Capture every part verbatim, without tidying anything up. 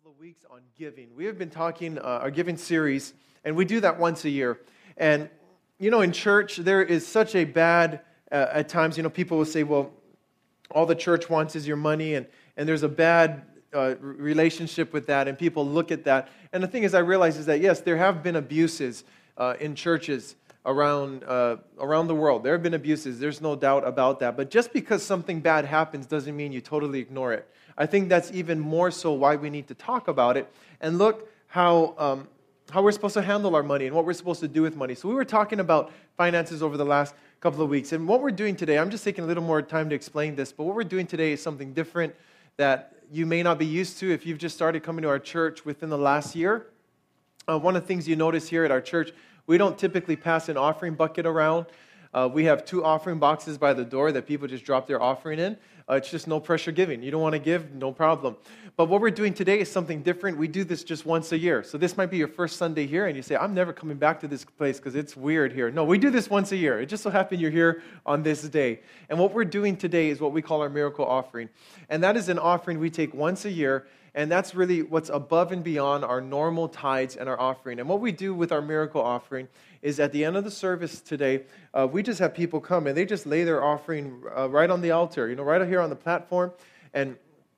couple of weeks on giving. We have been talking uh, our giving series, and we do that once a year. And, you know, in church, there is such a bad, uh, at times, you know, people will say, well, all the church wants is your money, and, and there's a bad uh, relationship with that, and people look at that. And the thing is, I realize is that, yes, there have been abuses uh, in churches around uh, around the world. There have been abuses. There's no doubt about that. But just because something bad happens doesn't mean you totally ignore it. I think that's even more so why we need to talk about it and look how um, how we're supposed to handle our money and what we're supposed to do with money. So we were talking about finances over the last couple of weeks. And what we're doing today, I'm just taking a little more time to explain this, but what we're doing today is something different that you may not be used to if you've just started coming to our church within the last year. Uh, one of the things you notice here at our church, we don't typically pass an offering bucket around. Uh, we have two offering boxes by the door that people just drop their offering in. Uh, it's just no pressure giving. You don't want to give, no problem. But what we're doing today is something different. We do this just once a year. So this might be your first Sunday here, and you say, I'm never coming back to this place because it's weird here. No, we do this once a year. It just so happened you're here on this day. And what we're doing today is what we call our miracle offering. And that is an offering we take once a year, and that's really what's above and beyond our normal tithes and our offering. And what we do with our miracle offering is at the end of the service today, uh, we just have people come and they just lay their offering uh, right on the altar, you know, right here on the platform. And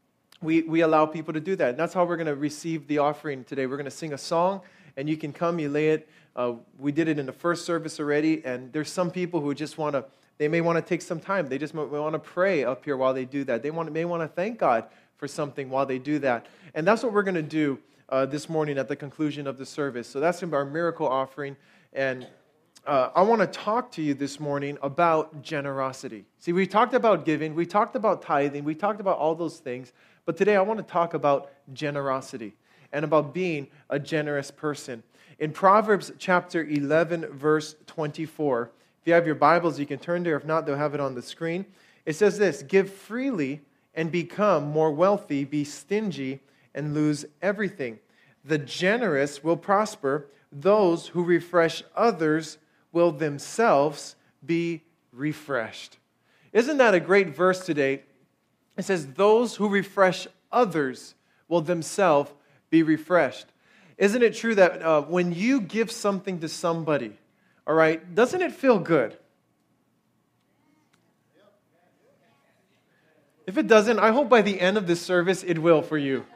we we allow people to do that. And that's how we're going to receive the offering today. We're going to sing a song, and you can come, you lay it. Uh, we did it in the first service already, and there's some people who just want to, they may want to take some time. They just want to pray up here while they do that. They want may want to thank God for something while they do that. And that's what we're going to do uh, this morning at the conclusion of the service. So that's our miracle offering. And uh, I want to talk to you this morning about generosity. See, we talked about giving, we talked about tithing, we talked about all those things. But today I want to talk about generosity and about being a generous person. In Proverbs chapter eleven, verse twenty-four, if you have your Bibles, you can turn there. If not, they'll have it on the screen. It says this: give freely and become more wealthy, be stingy and lose everything. The generous will prosper. Those who refresh others will themselves be refreshed. Isn't that a great verse today? It says, those who refresh others will themselves be refreshed. Isn't it true that uh, when you give something to somebody, all right, doesn't it feel good? If it doesn't, I hope by the end of this service, it will for you.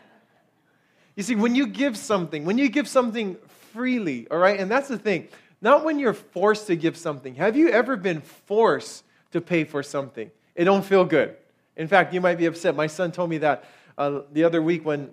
You see, when you give something, when you give something freely, all right, and that's the thing, not when you're forced to give something. Have you ever been forced to pay for something? It don't feel good. In fact, you might be upset. My son told me that uh, the other week when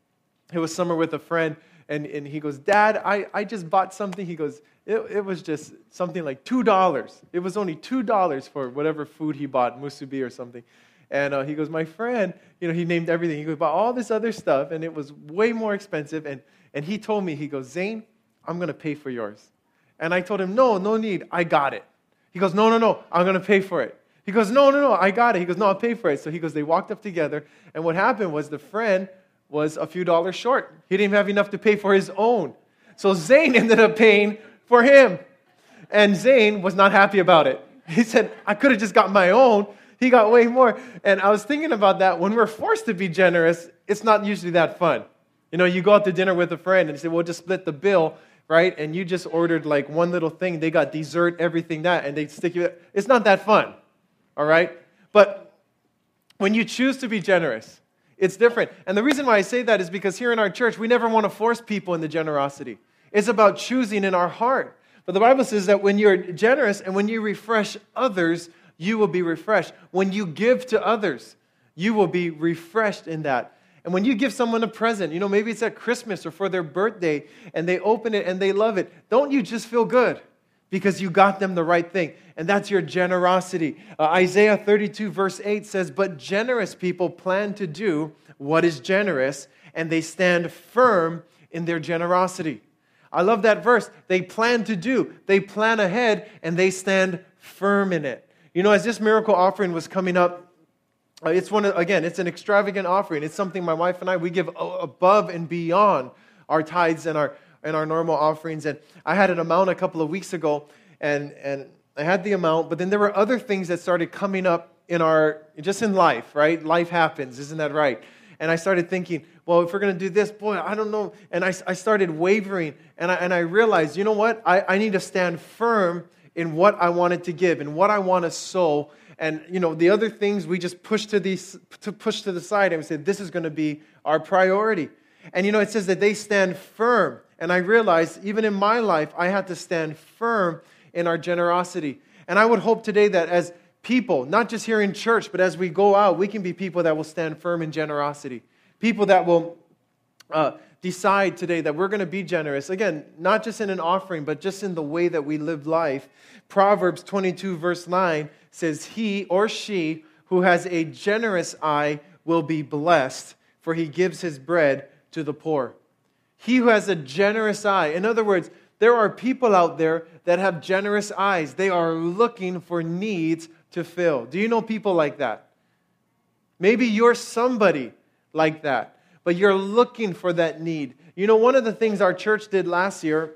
it was summer with a friend, and, and he goes, Dad, I, I just bought something. He goes, it, it was just something like two dollars. It was only two dollars for whatever food he bought, musubi or something. And uh, he goes, my friend, you know, he named everything. He goes, bought all this other stuff, and it was way more expensive. And, and he told me, he goes, Zane, I'm going to pay for yours. And I told him, no, no need. I got it. He goes, no, no, no, I'm going to pay for it. He goes, no, no, no, I got it. He goes, no, I'll pay for it. So he goes, they walked up together, and what happened was the friend was a few dollars short. He didn't have enough to pay for his own. So Zane ended up paying for him. And Zane was not happy about it. He said, I could have just got my own. He got way more. And I was thinking about that. When we're forced to be generous, it's not usually that fun. You know, you go out to dinner with a friend, and you say, well, just split the bill, right? And you just ordered like one little thing. They got dessert, everything that, and they stick you. It's not that fun. All right? But when you choose to be generous, it's different. And the reason why I say that is because here in our church, we never want to force people into generosity. It's about choosing in our heart. But the Bible says that when you're generous and when you refresh others, you will be refreshed. When you give to others, you will be refreshed in that. And when you give someone a present, you know, maybe it's at Christmas or for their birthday, and they open it and they love it, don't you just feel good? Because you got them the right thing. And that's your generosity. Uh, Isaiah thirty-two verse eight says, but generous people plan to do what is generous, and they stand firm in their generosity. I love that verse. They plan to do. They plan ahead, and they stand firm in it. You know, as this miracle offering was coming up, uh, it's one of, again, it's an extravagant offering. It's something my wife and I, we give above and beyond our tithes and our and our normal offerings. And I had an amount a couple of weeks ago, and, and I had the amount, but then there were other things that started coming up in our, just in life, right? Life happens, isn't that right? And I started thinking, well, if we're going to do this, boy, I don't know. And I, I started wavering. And I, and I realized, you know what? I, I need to stand firm in what I wanted to give and what I want to sow. And, you know, the other things we just push to, these, to push to the side. And we said, this is going to be our priority. And, you know, it says that they stand firm. And I realized, even in my life, I had to stand firm in our generosity. And I would hope today that as people, not just here in church, but as we go out, we can be people that will stand firm in generosity. People that will uh, decide today that we're going to be generous. Again, not just in an offering, but just in the way that we live life. Proverbs twenty-two, verse nine says, he or she who has a generous eye will be blessed, for he gives his bread to the poor. He who has a generous eye. In other words, there are people out there that have generous eyes. They are looking for needs to fill. Do you know people like that? Maybe you're somebody like that, but you're looking for that need. You know, one of the things our church did last year,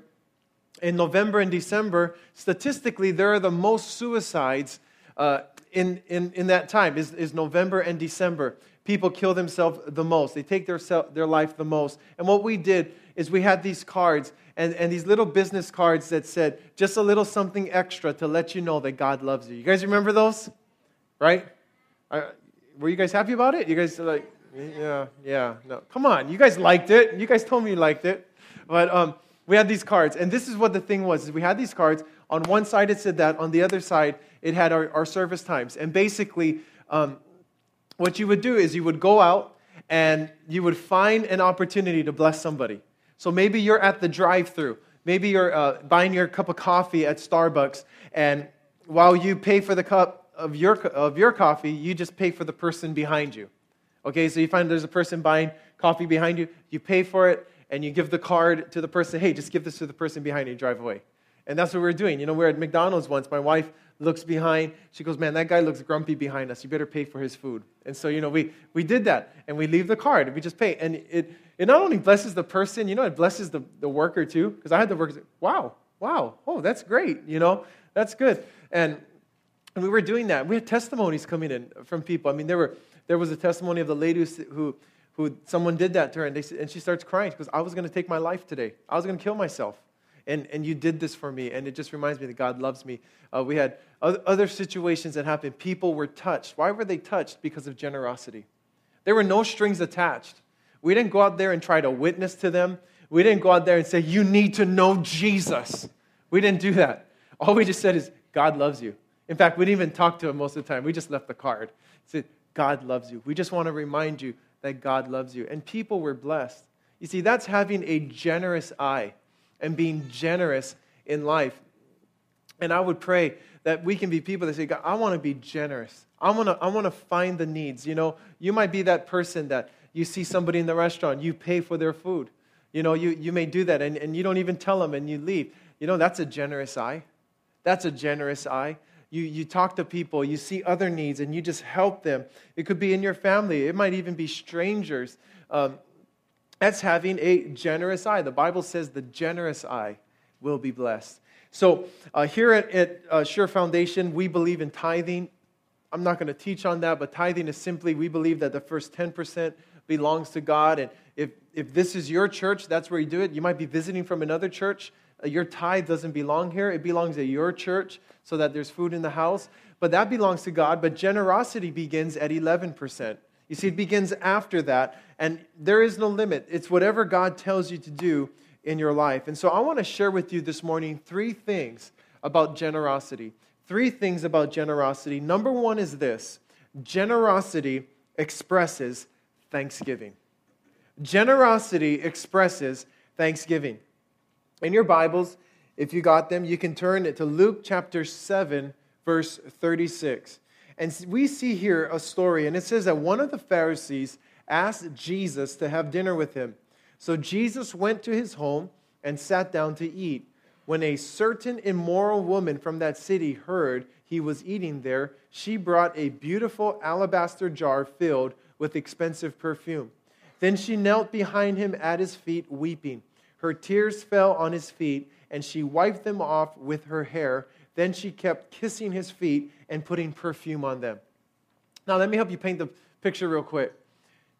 in November and December, statistically, there are the most suicides uh, in, in, in that time, is, is November and December. People kill themselves the most. They take their, their life the most. And what we did is we had these cards, and, and these little business cards that said, just a little something extra to let you know that God loves you. You guys remember those? Right? I, were you guys happy about it? You guys are like, yeah, yeah, no. Come on, you guys liked it. You guys told me you liked it. But um, we had these cards, and this is what the thing was. Is we had these cards. On one side it said that. On the other side, it had our, our service times. And basically, um, what you would do is you would go out, and you would find an opportunity to bless somebody. So maybe you're at the drive-thru. Maybe you're uh, buying your cup of coffee at Starbucks, and while you pay for the cup of your of your coffee, you just pay for the person behind you. Okay, so you find there's a person buying coffee behind you, you pay for it, and you give the card to the person. Hey, just give this to the person behind you and drive away. And that's what we're doing. You know, we're at McDonald's once. My wife looks behind. She goes, man, that guy looks grumpy behind us. You better pay for his food. And so, you know, we, we did that. And we leave the card. And we just pay. And it, it not only blesses the person, you know, it blesses the, the worker too. Because I had the workers say, wow, wow, oh, that's great. You know, that's good. And, and we were doing that. We had testimonies coming in from people. I mean, there were there was a testimony of the lady who, who someone did that to her. And, they, and she starts crying. She goes, I was going to take my life today. I was going to kill myself. And and you did this for me, and it just reminds me that God loves me. Uh, we had other situations that happened. People were touched. Why were they touched? Because of generosity. There were no strings attached. We didn't go out there and try to witness to them. We didn't go out there and say, you need to know Jesus. We didn't do that. All we just said is, God loves you. In fact, we didn't even talk to him most of the time. We just left the card. Said, God loves you. We just want to remind you that God loves you. And people were blessed. You see, that's having a generous eye and being generous in life. And I would pray that we can be people that say, God, I want to be generous. I want to I want to find the needs. You know, you might be that person that you see somebody in the restaurant, you pay for their food. You know, you, you may do that, and, and you don't even tell them, and you leave. You know, that's a generous eye. That's a generous eye. You, you talk to people, you see other needs, and you just help them. It could be in your family. It might even be strangers. Um, That's having a generous eye. The Bible says the generous eye will be blessed. So uh, here at, at uh, Sure Foundation, we believe in tithing. I'm not going to teach on that, but tithing is simply, we believe that the first ten percent belongs to God. And if, if this is your church, that's where you do it. You might be visiting from another church. Uh, your tithe doesn't belong here. It belongs at your church so that there's food in the house. But that belongs to God. But generosity begins at eleven percent. You see, it begins after that, and there is no limit. It's whatever God tells you to do in your life. And so I want to share with you this morning three things about generosity. Three things about generosity. Number one is this: generosity expresses thanksgiving. Generosity expresses thanksgiving. In your Bibles, if you got them, you can turn it to Luke chapter seven, verse thirty-six. And we see here a story, and it says that one of the Pharisees asked Jesus to have dinner with him. So Jesus went to his home and sat down to eat. When a certain immoral woman from that city heard he was eating there, she brought a beautiful alabaster jar filled with expensive perfume. Then she knelt behind him at his feet, weeping. Her tears fell on his feet, and she wiped them off with her hair. Then she kept kissing his feet and putting perfume on them. Now, let me help you paint the picture real quick.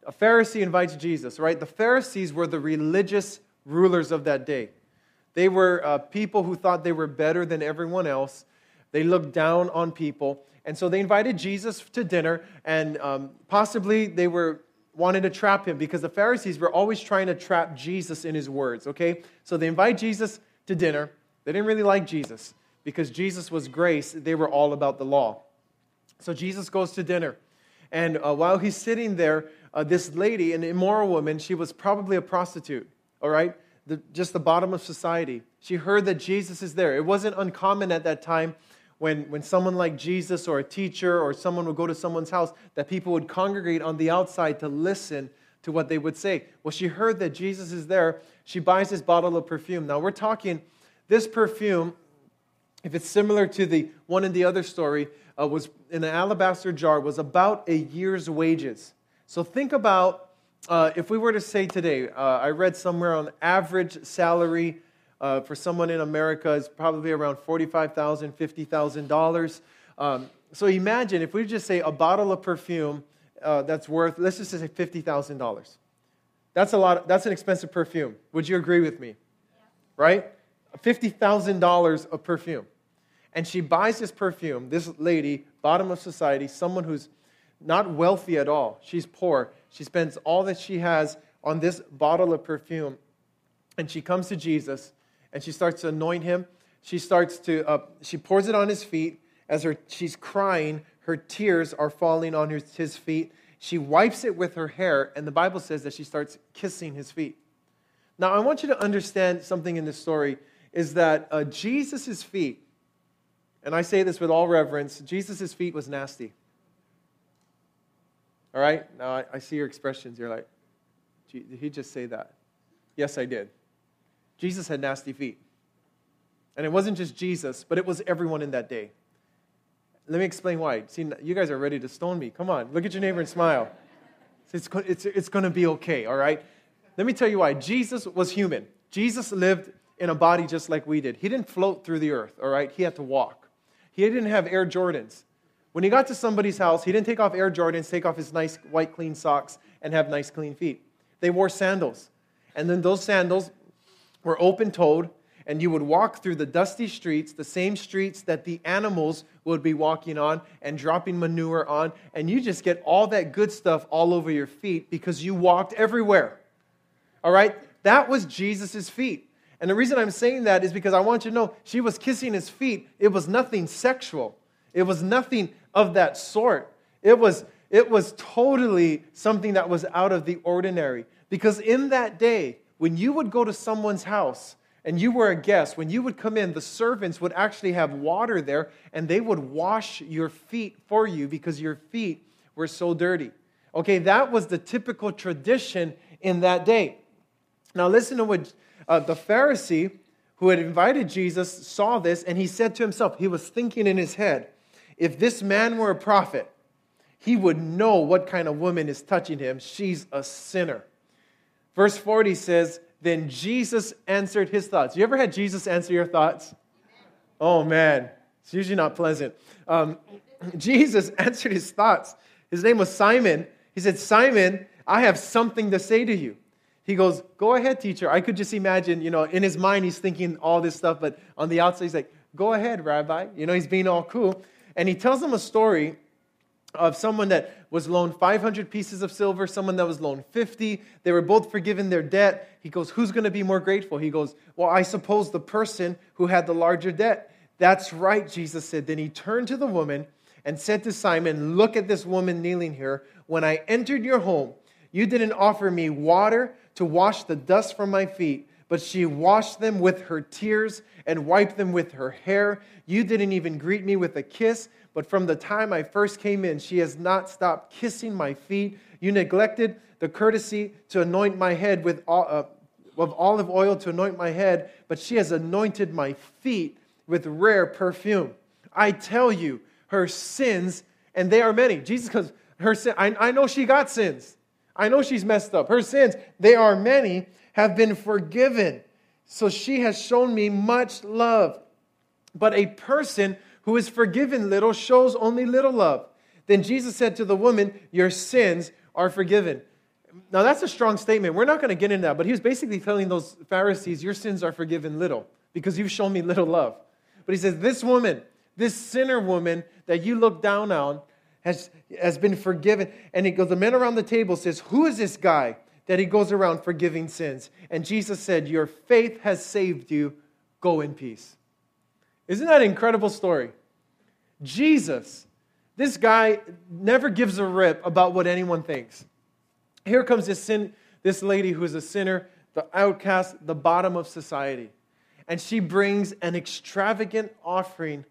A Pharisee invites Jesus, right? The Pharisees were the religious rulers of that day. They were uh, people who thought they were better than everyone else. They looked down on people. And so they invited Jesus to dinner, and um, possibly they were wanted to trap him because the Pharisees were always trying to trap Jesus in his words, okay? So they invite Jesus to dinner. They didn't really like Jesus because Jesus was grace. They were all about the law. So Jesus goes to dinner. And uh, while he's sitting there, uh, this lady, an immoral woman, she was probably a prostitute, all right? The, just the bottom of society. She heard that Jesus is there. It wasn't uncommon at that time when, when someone like Jesus or a teacher or someone would go to someone's house that people would congregate on the outside to listen to what they would say. Well, she heard that Jesus is there. She buys this bottle of perfume. Now, we're talking, this perfume, if it's similar to the one in the other story, uh, was in an alabaster jar, was about a year's wages. So think about, uh, if we were to say today, uh, I read somewhere on average salary uh, for someone in America is probably around forty-five thousand dollars, fifty thousand dollars. Um, so imagine if we just say a bottle of perfume uh, that's worth, let's just say fifty thousand dollars. That's a lot. That's an expensive perfume. Would you agree with me? Yeah. Right? fifty thousand dollars of perfume. And she buys this perfume, this lady, bottom of society, someone who's not wealthy at all. She's poor. She spends all that she has on this bottle of perfume. And she comes to Jesus, and she starts to anoint him. She starts to, uh, she pours it on his feet. As her she's crying, her tears are falling on his, his feet. She wipes it with her hair, and the Bible says that she starts kissing his feet. Now, I want you to understand something in this story, is that uh, Jesus' feet, and I say this with all reverence, Jesus' feet was nasty. All right? Now, I, I see your expressions. You're like, did he just say that? Yes, I did. Jesus had nasty feet. And it wasn't just Jesus, but it was everyone in that day. Let me explain why. See, you guys are ready to stone me. Come on, look at your neighbor and smile. It's, it's, it's going to be okay, all right? Let me tell you why. Jesus was human. Jesus lived in a body just like we did. He didn't float through the earth, all right? He had to walk. He didn't have Air Jordans. When he got to somebody's house, he didn't take off Air Jordans, take off his nice white clean socks, and have nice clean feet. They wore sandals. And then those sandals were open-toed, and you would walk through the dusty streets, the same streets that the animals would be walking on and dropping manure on, and you just get all that good stuff all over your feet because you walked everywhere. All right? That was Jesus' feet. And the reason I'm saying that is because I want you to know she was kissing his feet. It was nothing sexual. It was nothing of that sort. It was, it was totally something that was out of the ordinary. Because in that day, when you would go to someone's house and you were a guest, when you would come in, the servants would actually have water there and they would wash your feet for you because your feet were so dirty. Okay, that was the typical tradition in that day. Now listen to what uh, the Pharisee who had invited Jesus saw this, and he said to himself, he was thinking in his head, if this man were a prophet, he would know what kind of woman is touching him. She's a sinner. Verse forty says, then Jesus answered his thoughts. You ever had Jesus answer your thoughts? Oh man, it's usually not pleasant. Um, Jesus answered his thoughts. His name was Simon. He said, Simon, I have something to say to you. He goes, go ahead, teacher. I could just imagine, you know, in his mind, he's thinking all this stuff, but on the outside, he's like, go ahead, Rabbi. You know, he's being all cool. And he tells them a story of someone that was loaned five hundred pieces of silver, someone that was loaned fifty. They were both forgiven their debt. He goes, who's going to be more grateful? He goes, well, I suppose the person who had the larger debt. That's right, Jesus said. Then he turned to the woman and said to Simon, look at this woman kneeling here. When I entered your home, you didn't offer me water to wash the dust from my feet, but she washed them with her tears and wiped them with her hair. You didn't even greet me with a kiss, but from the time I first came in, she has not stopped kissing my feet. You neglected the courtesy to anoint my head with uh, of olive oil to anoint my head, but she has anointed my feet with rare perfume. I tell you, her sins, and they are many. Jesus goes, her sin, I, I know she got sins. I know she's messed up. Her sins, they are many, have been forgiven. So she has shown me much love. But a person who is forgiven little shows only little love. Then Jesus said to the woman, your sins are forgiven. Now, that's a strong statement. We're not going to get into that, but he was basically telling those Pharisees, your sins are forgiven little because you've shown me little love. But he says, this woman, this sinner woman that you look down on has, has been forgiven. And he goes, the man around the table says, who is this guy that he goes around forgiving sins? And Jesus said, your faith has saved you. Go in peace. Isn't that an incredible story? Jesus, this guy never gives a rip about what anyone thinks. Here comes this sin, this lady who is a sinner, the outcast, the bottom of society. And she brings an extravagant offering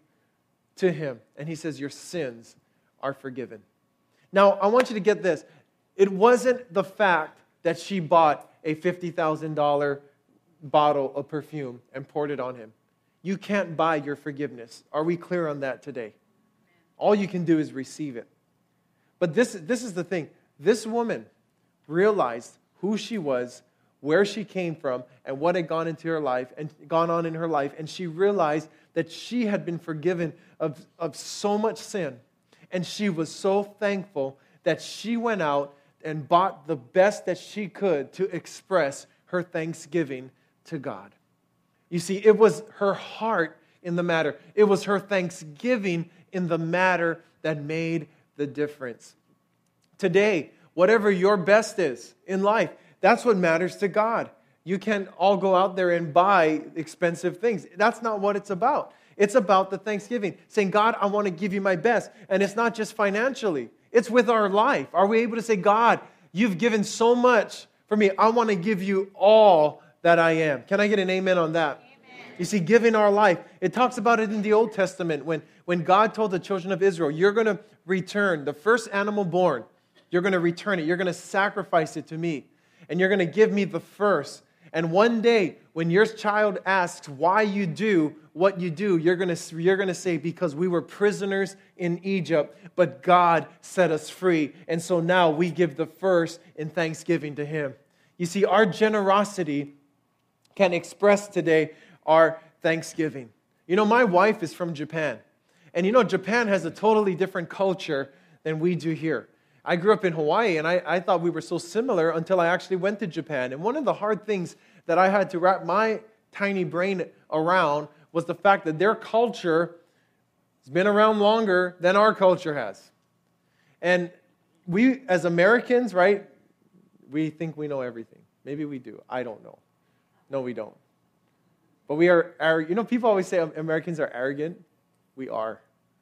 to him. And he says, your sins are forgiven. Now, I want you to get this. It wasn't the fact that she bought a fifty thousand dollars bottle of perfume and poured it on him. You can't buy your forgiveness. Are we clear on that today? All you can do is receive it. But this, this is the thing. This woman realized who she was, where she came from, and what had gone into her life and gone on in her life, and she realized that she had been forgiven of, of so much sin, and she was so thankful that she went out and bought the best that she could to express her thanksgiving to God. You see, it was her heart in the matter. It was her thanksgiving in the matter that made the difference. Today, whatever your best is in life, that's what matters to God. You can't all go out there and buy expensive things. That's not what it's about. It's about the thanksgiving, saying, God, I want to give you my best. And it's not just financially. It's with our life. Are we able to say, God, you've given so much for me. I want to give you all that I am. Can I get an amen on that? Amen. You see, giving our life. It talks about it in the Old Testament when, when God told the children of Israel, you're going to return the first animal born. You're going to return it. You're going to sacrifice it to me. And you're going to give me the first. And one day, when your child asks why you do what you do, you're going to, you're going to say, because we were prisoners in Egypt, but God set us free. And so now we give the first in thanksgiving to Him. You see, our generosity can express today our thanksgiving. You know, my wife is from Japan. And you know, Japan has a totally different culture than we do here. I grew up in Hawaii, and I, I thought we were so similar until I actually went to Japan. And one of the hard things that I had to wrap my tiny brain around was the fact that their culture has been around longer than our culture has. And we, as Americans, right, we think we know everything. Maybe we do. I don't know. No, we don't. But we are, ar- you know, people always say Americans are arrogant. We are.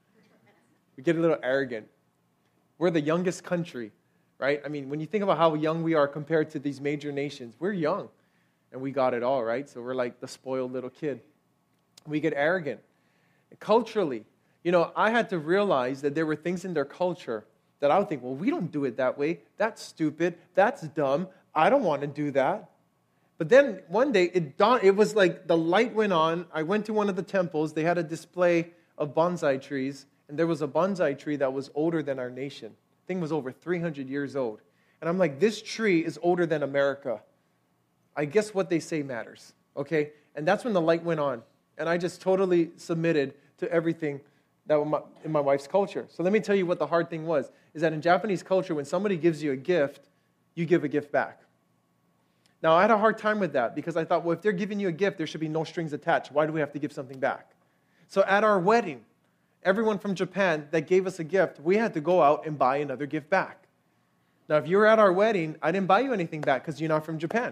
We get a little arrogant. We're the youngest country, right? I mean, when you think about how young we are compared to these major nations, we're young, and we got it all, right? So we're like the spoiled little kid. We get arrogant. Culturally, you know, I had to realize that there were things in their culture that I would think, well, we don't do it that way. That's stupid. That's dumb. I don't want to do that. But then one day, it dawned, it was like the light went on. I went to one of the temples. They had a display of bonsai trees. And there was a bonsai tree that was older than our nation. The thing was over three hundred years old. And I'm like, this tree is older than America. I guess what they say matters, okay? And that's when the light went on. And I just totally submitted to everything that was my, in my wife's culture. So let me tell you what the hard thing was, is that in Japanese culture, when somebody gives you a gift, you give a gift back. Now, I had a hard time with that because I thought, well, if they're giving you a gift, there should be no strings attached. Why do we have to give something back? So at our wedding, everyone from Japan that gave us a gift, we had to go out and buy another gift back. Now, if you were at our wedding, I didn't buy you anything back because you're not from Japan.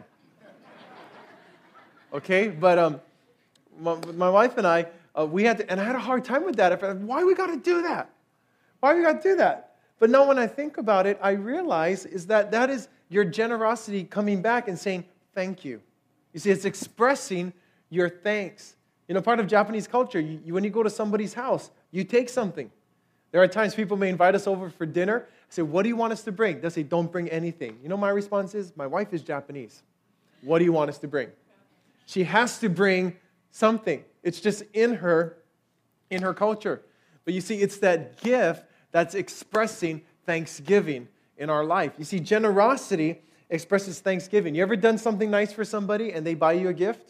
Okay? But um, my, my wife and I, uh, we had to, and I had a hard time with that. I thought, why we got to do that? Why we got to do that? But now when I think about it, I realize is that that is your generosity coming back and saying, thank you. You see, it's expressing your thanks. You know, part of Japanese culture, you, you, when you go to somebody's house, you take something. There are times people may invite us over for dinner. I say, what do you want us to bring? They'll say, don't bring anything. You know my response is, my wife is Japanese. What do you want us to bring? She has to bring something. It's just in her, in her culture. But you see, it's that gift that's expressing thanksgiving in our life. You see, generosity expresses thanksgiving. You ever done something nice for somebody and they buy you a gift?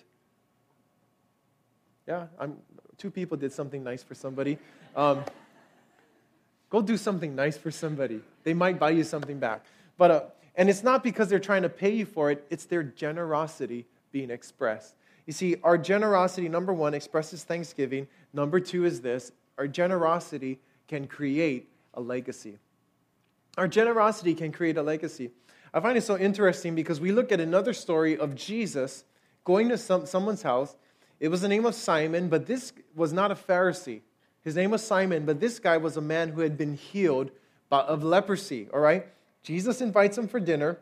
Yeah, I'm, two people did something nice for somebody. Um, go do something nice for somebody. They might buy you something back. But uh, And it's not because they're trying to pay you for it, it's their generosity being expressed. You see, our generosity, number one, expresses thanksgiving. Number two is this: our generosity can create a legacy. Our generosity can create a legacy. I find it so interesting because we look at another story of Jesus going to some, someone's house. It was the name of Simon, but this was not a Pharisee. His name was Simon, but this guy was a man who had been healed by, of leprosy, all right? Jesus invites him for dinner.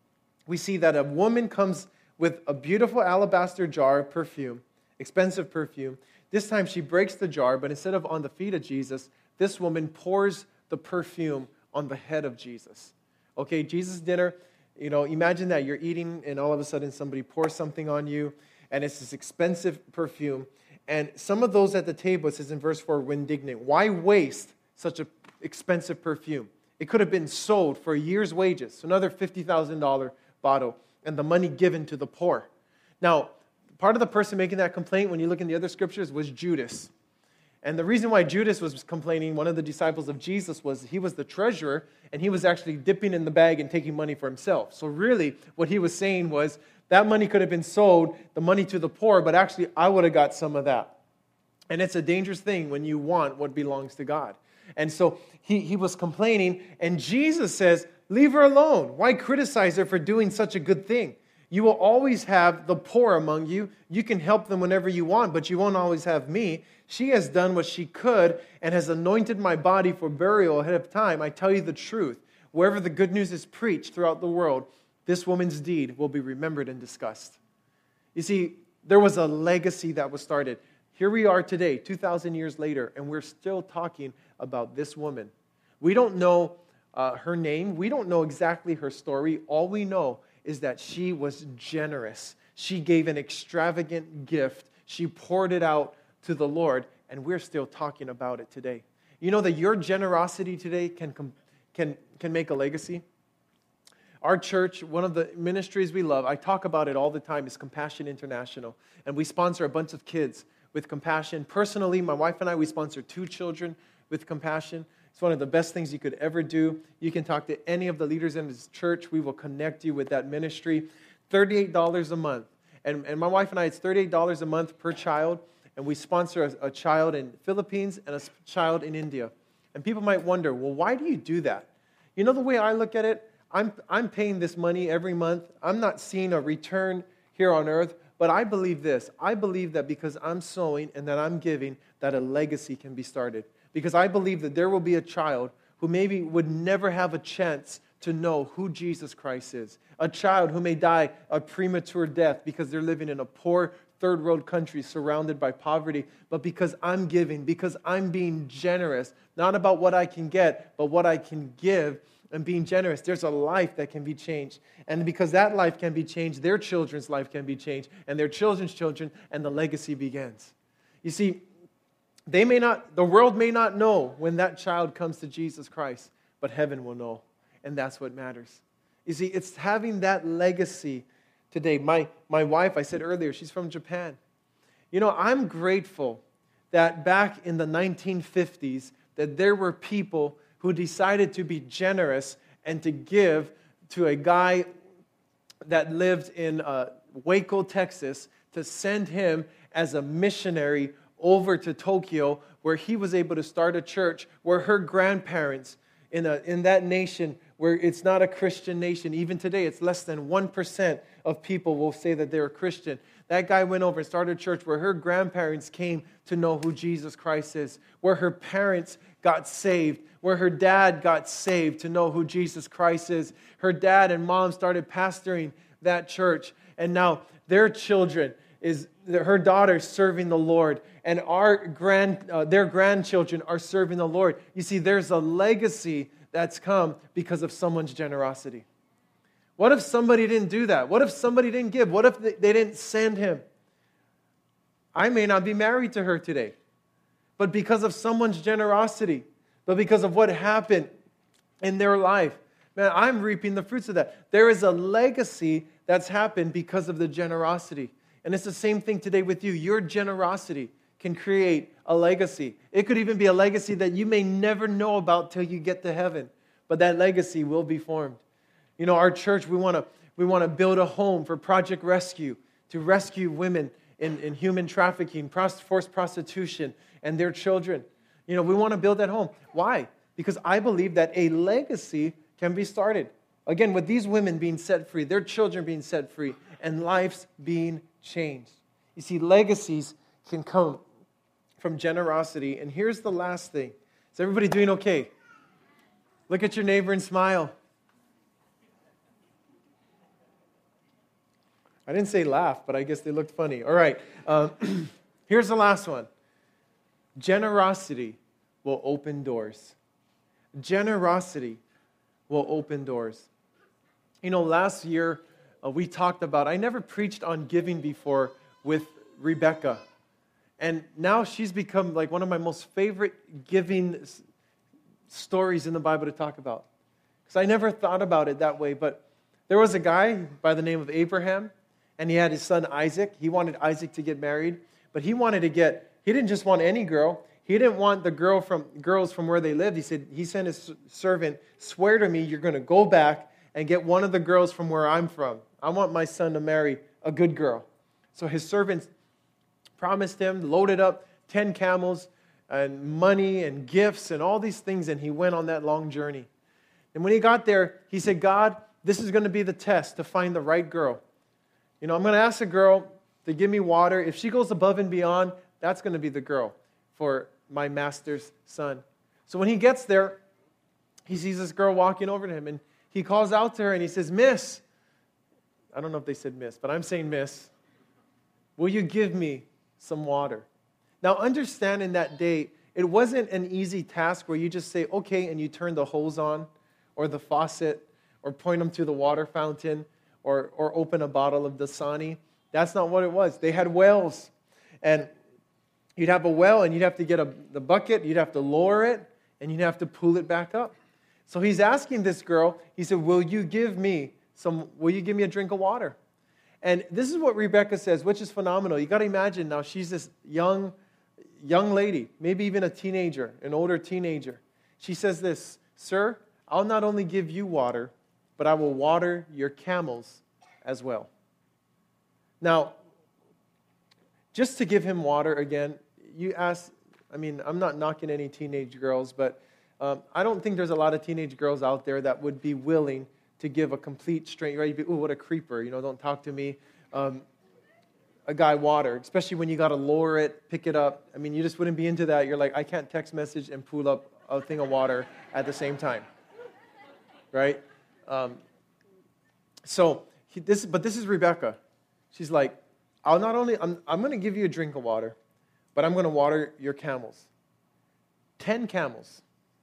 We see that a woman comes with a beautiful alabaster jar of perfume, expensive perfume. This time she breaks the jar, but instead of on the feet of Jesus, this woman pours the perfume on the head of Jesus. Okay, Jesus' dinner, you know, imagine that you're eating and all of a sudden somebody pours something on you and it's this expensive perfume. And some of those at the table, it says in verse four, were indignant. Why waste such an expensive perfume? It could have been sold for a year's wages, so another fifty thousand dollars bottle, and the money given to the poor. Now, part of the person making that complaint, when you look in the other scriptures, was Judas. And the reason why Judas was complaining, one of the disciples of Jesus, was he was the treasurer, and he was actually dipping in the bag and taking money for himself. So really, what he was saying was, that money could have been sold, the money to the poor, but actually I would have got some of that. And it's a dangerous thing when you want what belongs to God. And so he, he was complaining, and Jesus says, leave her alone. Why criticize her for doing such a good thing? You will always have the poor among you. You can help them whenever you want, but you won't always have me. She has done what she could and has anointed my body for burial ahead of time. I tell you the truth. Wherever the good news is preached throughout the world, this woman's deed will be remembered and discussed. You see, there was a legacy that was started. Here we are today, two thousand years later, and we're still talking about this woman. We don't know uh, her name. We don't know exactly her story. All we know is that she was generous. She gave an extravagant gift. She poured it out to the Lord, and we're still talking about it today. You know that your generosity today can, can, can make a legacy? Our church, one of the ministries we love, I talk about it all the time, is Compassion International. And we sponsor a bunch of kids with Compassion. Personally, my wife and I, we sponsor two children with Compassion. It's one of the best things you could ever do. You can talk to any of the leaders in this church. We will connect you with that ministry. thirty-eight dollars a month. And, and my wife and I, it's thirty-eight dollars a month per child. And we sponsor a, a child in the Philippines and a child in India. And people might wonder, well, why do you do that? You know the way I look at it? I'm, I'm paying this money every month. I'm not seeing a return here on earth. But I believe this. I believe that because I'm sowing and that I'm giving, that a legacy can be started. Because I believe that there will be a child who maybe would never have a chance to know who Jesus Christ is. A child who may die a premature death because they're living in a poor third world country surrounded by poverty. But because I'm giving, because I'm being generous, not about what I can get, but what I can give, and being generous, there's a life that can be changed. And because that life can be changed, their children's life can be changed, and their children's children, and the legacy begins. You see, they may not, the world may not know when that child comes to Jesus Christ, but heaven will know, and that's what matters. You see, it's having that legacy today. My, my wife, I said earlier, she's from Japan. You know, I'm grateful that back in the nineteen fifties, that there were people who decided to be generous and to give to a guy that lived in uh, Waco, Texas, to send him as a missionary over to Tokyo, where he was able to start a church, where her grandparents in, a, in that nation, where it's not a Christian nation, even today, it's less than one percent of people will say that they're a Christian. That guy went over and started a church where her grandparents came to know who Jesus Christ is, where her parents got saved, where her dad got saved to know who Jesus Christ is. Her dad and mom started pastoring that church, and now their children is her daughter serving the Lord, and our grand uh, their grandchildren are serving the Lord. You see, there's a legacy that's come because of someone's generosity. What if somebody didn't do that? What if somebody didn't give? What if they didn't send him? I may not be married to her today, but because of someone's generosity, but because of what happened in their life, man, I'm reaping the fruits of that. There is a legacy that's happened because of the generosity. And it's the same thing today with you. Your generosity can create a legacy. It could even be a legacy that you may never know about till you get to heaven. But that legacy will be formed. You know, our church, we want to we want to build a home for Project Rescue to rescue women in, in human trafficking, forced prostitution, and their children. You know, we want to build that home. Why? Because I believe that a legacy can be started. Again, with these women being set free, their children being set free, and lives being changed. You see, legacies can come from generosity. And here's the last thing. Is everybody doing okay? Look at your neighbor and smile. I didn't say laugh, but I guess they looked funny. All right. Um, here's the last one. Generosity will open doors. Generosity will open doors. You know, last year uh, we talked about, I never preached on giving before with Rebecca. And now she's become like one of my most favorite giving s- stories in the Bible to talk about. Because I never thought about it that way. But there was a guy by the name of Abraham, and he had his son Isaac. He wanted Isaac to get married, but he wanted to get, he didn't just want any girl. He didn't want the girl from girls from where they lived. He said, he sent his servant, swear to me you're going to go back and get one of the girls from where I'm from. I want my son to marry a good girl. So his servants promised him, loaded up ten camels and money and gifts and all these things, and he went on that long journey. And when he got there, he said, God, this is going to be the test to find the right girl. You know, I'm going to ask a girl to give me water. If she goes above and beyond, that's going to be the girl for my master's son. So when he gets there, he sees this girl walking over to him, and he calls out to her, and he says, Miss, I don't know if they said miss, but I'm saying miss, will you give me some water? Now, understand in that day, it wasn't an easy task where you just say, okay, and you turn the hose on, or the faucet, or point them to the water fountain, or, or open a bottle of Dasani. That's not what it was. They had wells, and you'd have a well, and you'd have to get a, the bucket, you'd have to lower it, and you'd have to pull it back up. So he's asking this girl, he said, will you give me some, will you give me a drink of water? And this is what Rebecca says, which is phenomenal. You got to imagine now, she's this young, young lady, maybe even a teenager, an older teenager. She says this, sir, I'll not only give you water, but I will water your camels as well. Now, just to give him water again, you ask, I mean, I'm not knocking any teenage girls, but um, I don't think there's a lot of teenage girls out there that would be willing to give a complete stranger, right? Ooh, what a creeper, you know, don't talk to me. Um, a guy water, especially when you got to lower it, pick it up. I mean, you just wouldn't be into that. You're like, I can't text message and pull up a thing of water at the same time, right? Um, so, he, this, but this is Rebecca. She's like, I'll not only, I'm, I'm going to give you a drink of water, but I'm going to water your camels. Ten camels.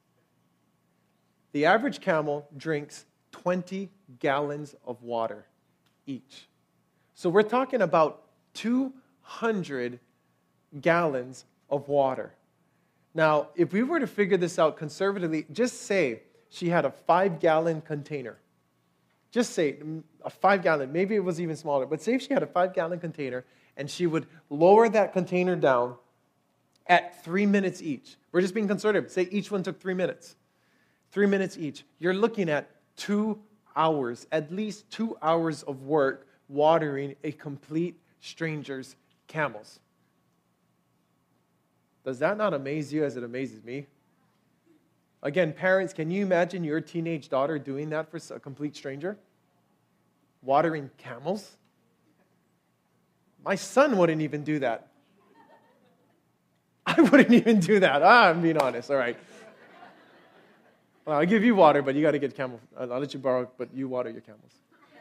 The average camel drinks twenty gallons of water each. So we're talking about two hundred gallons of water. Now, if we were to figure this out conservatively, just say she had a five-gallon container. Just say a five-gallon, maybe it was even smaller, but say if she had a five-gallon container and she would lower that container down at three minutes each. We're just being conservative. Say each one took three minutes. Three minutes each. You're looking at two hours, at least two hours of work watering a complete stranger's camels. Does that not amaze you as it amazes me? Again, parents, can you imagine your teenage daughter doing that for a complete stranger? Watering camels? My son wouldn't even do that. I wouldn't even do that. Ah, I'm being honest. All right. Well, I'll give you water, but you got to get camel. I'll let you borrow, but you water your camels.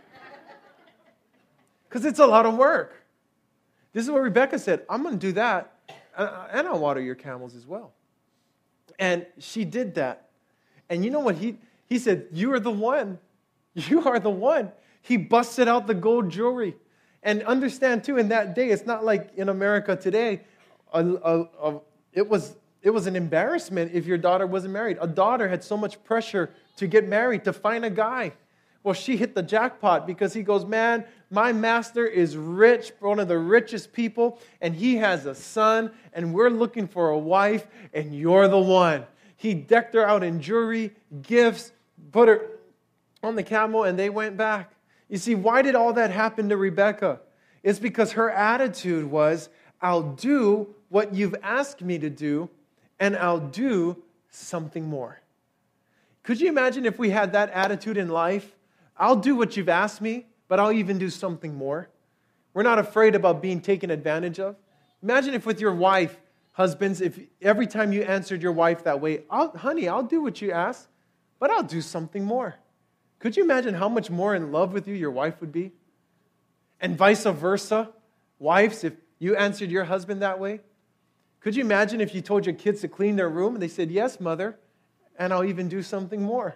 Because it's a lot of work. This is what Rebecca said. I'm going to do that, and I'll water your camels as well. And she did that. And you know what? He, he said, you are the one. You are the one. He busted out the gold jewelry. And understand, too, in that day, it's not like in America today, a, a, a, it was it was an embarrassment if your daughter wasn't married. A daughter had so much pressure to get married, to find a guy. Well, she hit the jackpot because he goes, man, my master is rich, one of the richest people, and he has a son, and we're looking for a wife, and you're the one. He decked her out in jewelry, gifts, put her, on the camel and they went back. You see, why did all that happen to Rebekah? It's because her attitude was, I'll do what you've asked me to do, and I'll do something more. Could you imagine if we had that attitude in life? I'll do what you've asked me, but I'll even do something more. We're not afraid about being taken advantage of. Imagine if with your wife, husbands, if every time you answered your wife that way, I'll, honey, I'll do what you ask, but I'll do something more. Could you imagine how much more in love with you your wife would be? And vice versa, wives, if you answered your husband that way, could you imagine if you told your kids to clean their room and they said, yes, mother, and I'll even do something more?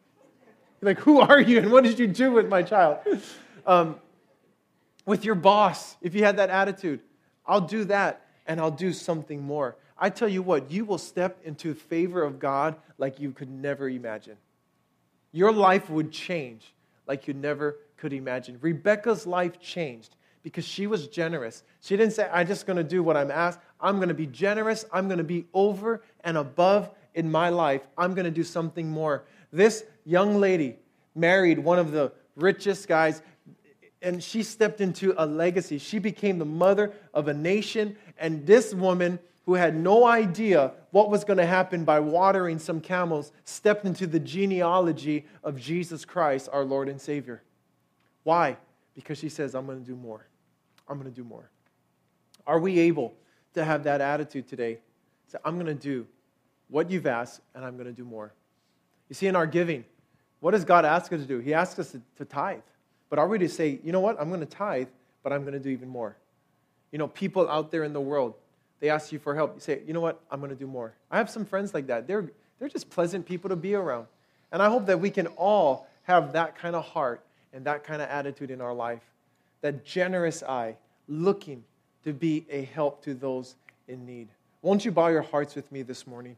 You're like, who are you and what did you do with my child? Um, with your boss, if you had that attitude, I'll do that and I'll do something more. I tell you what, you will step into favor of God like you could never imagine. Your life would change like you never could imagine. Rebekah's life changed because she was generous. She didn't say, I'm just going to do what I'm asked. I'm going to be generous. I'm going to be over and above in my life. I'm going to do something more. This young lady married one of the richest guys, and she stepped into a legacy. She became the mother of a nation, and this woman who had no idea what was going to happen by watering some camels stepped into the genealogy of Jesus Christ, our Lord and Savior. Why? Because she says, I'm going to do more. I'm going to do more. Are we able to have that attitude today? Say, I'm going to do what you've asked, and I'm going to do more. You see, in our giving, what does God ask us to do? He asks us to, to tithe. But are we to say, you know what, I'm going to tithe, but I'm going to do even more? You know, people out there in the world, they ask you for help. You say, you know what, I'm going to do more. I have some friends like that. They're, they're just pleasant people to be around. And I hope that we can all have that kind of heart and that kind of attitude in our life. That generous eye, looking to be a help to those in need. Won't you bow your hearts with me this morning?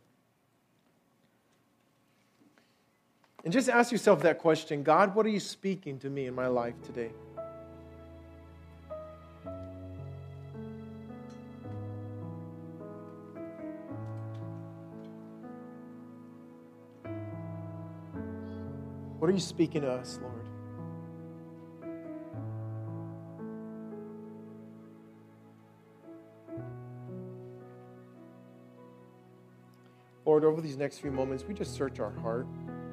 And just ask yourself that question, God, what are you speaking to me in my life today? What are you speaking to us, Lord? Lord, over these next few moments, we just search our heart.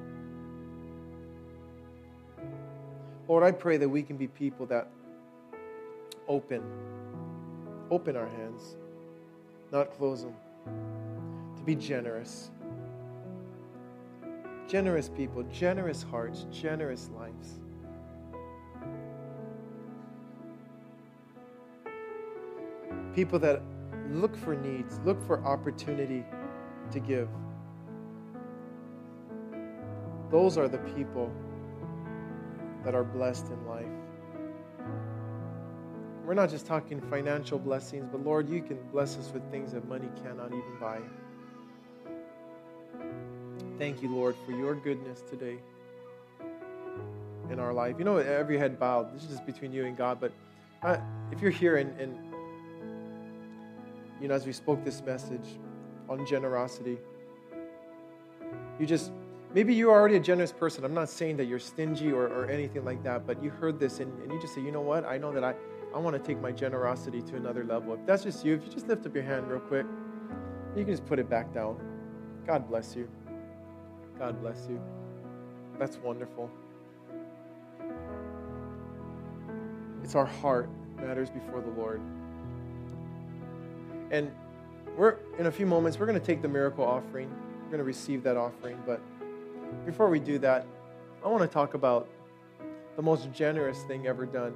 Lord, I pray that we can be people that open, open our hands, not close them, to be generous. Generous people, generous hearts, generous lives. People that look for needs, look for opportunity to give. Those are the people that are blessed in life. We're not just talking financial blessings, but Lord, you can bless us with things that money cannot even buy. Thank you, Lord, for your goodness today in our life. You know, every head bowed. This is just between you and God, but uh, if you're here and, and, you know, as we spoke this message on generosity, you just, maybe you're already a generous person. I'm not saying that you're stingy or, or anything like that, but you heard this and, and you just say, you know what? I know that I, I want to take my generosity to another level. If that's just you, if you just lift up your hand real quick, you can just put it back down. God bless you. God bless you. That's wonderful. It's our heart matters before the Lord. And we're in a few moments, we're going to take the miracle offering. We're going to receive that offering, but before we do that, I want to talk about the most generous thing ever done.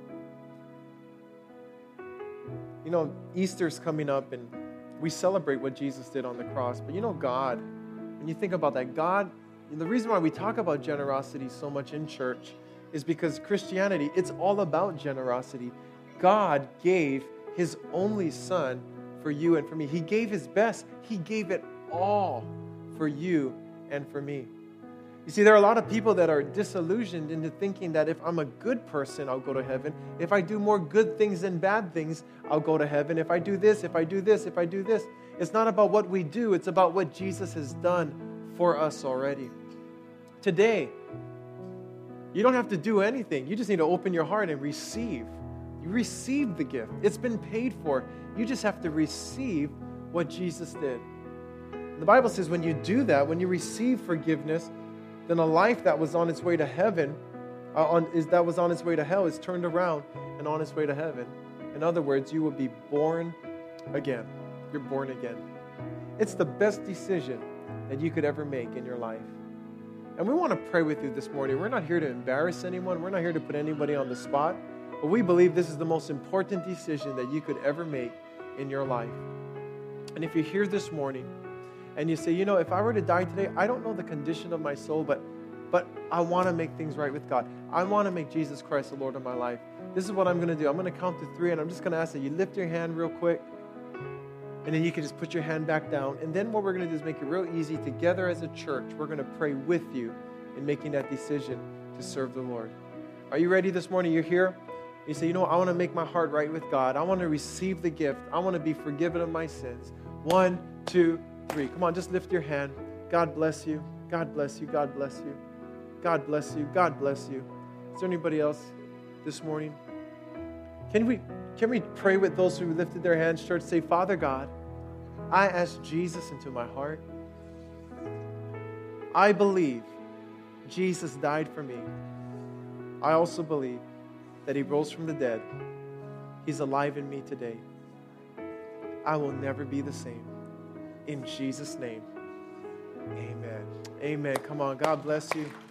You know, Easter's coming up and we celebrate what Jesus did on the cross. But you know, God, when you think about that, God, the reason why we talk about generosity so much in church is because Christianity, it's all about generosity. God gave his only son for you and for me. He gave his best. He gave it all for you and for me. You see, there are a lot of people that are disillusioned into thinking that if I'm a good person, I'll go to heaven. If I do more good things than bad things, I'll go to heaven. If I do this, if I do this, if I do this. It's not about what we do. It's about what Jesus has done for us already. Today, You don't have to do anything. You just need to open your heart and receive. You receive the gift. It's been paid for. You just have to receive what Jesus did. The Bible says when you do that, when you receive forgiveness, then a life that was on its way to heaven, uh, on, is that was on its way to hell, is turned around and on its way to heaven. In other words, you will be born again. You're born again. It's the best decision that you could ever make in your life. And we want to pray with you this morning. We're not here to embarrass anyone. We're not here to put anybody on the spot. But we believe this is the most important decision that you could ever make in your life. And if you're here this morning and you say, you know, if I were to die today, I don't know the condition of my soul, but, but I want to make things right with God. I want to make Jesus Christ the Lord of my life. This is what I'm going to do. I'm going to count to three, and I'm just going to ask that you lift your hand real quick. And then you can just put your hand back down. And then what we're going to do is make it real easy. Together as a church, we're going to pray with you in making that decision to serve the Lord. Are you ready this morning? You're here. You say, you know, I want to make my heart right with God. I want to receive the gift. I want to be forgiven of my sins. One, two, three. Come on, just lift your hand. God bless you. God bless you. God bless you. God bless you. God bless you. Is there anybody else this morning? Can we can we pray with those who lifted their hands, church? Say, Father God, I ask Jesus into my heart. I believe Jesus died for me. I also believe that he rose from the dead. He's alive in me today. I will never be the same. In Jesus' name, amen. Amen. Come on, God bless you.